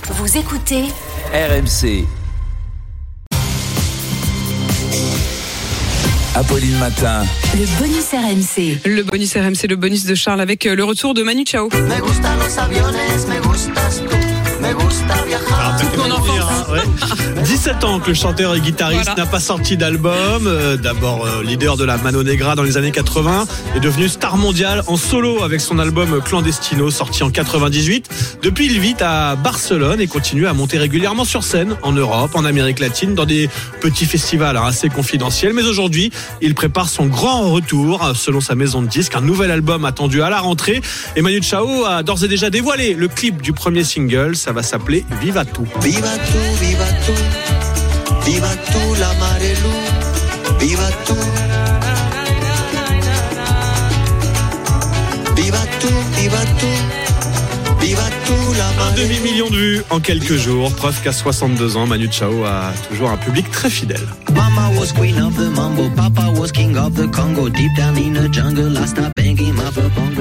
Vous écoutez RMC. Apolline Matin. Le bonus RMC. Le bonus RMC, le bonus de Charles avec le retour de Manu Chao. Toute mon enfance. Ouais. 17 ans que le chanteur et guitariste n'a pas sorti d'album. D'abord leader de la Mano Negra dans les années 80, est devenu star mondial en solo avec son album Clandestino sorti en 98. Depuis, il vit à Barcelone et continue à monter régulièrement sur scène en Europe, en Amérique latine, dans des petits festivals assez confidentiels. Mais aujourd'hui, il prépare son grand retour. Selon sa maison de disques, un nouvel album attendu à la rentrée. Et Manu Chao a d'ores et déjà dévoilé le clip du premier single. Ça va s'appeler Viva Tu. Viva tu, viva tu, viva tu la Marelu, viva tu, viva tu, viva tu, viva tu la Un Marelu. demi-million de vues en quelques jours, preuve qu'à 62 ans, Manu Chao a toujours un public très fidèle. Mama was queen of the mambo, Papa was king of the Congo. Deep down in the jungle, I stopped banging my bongo.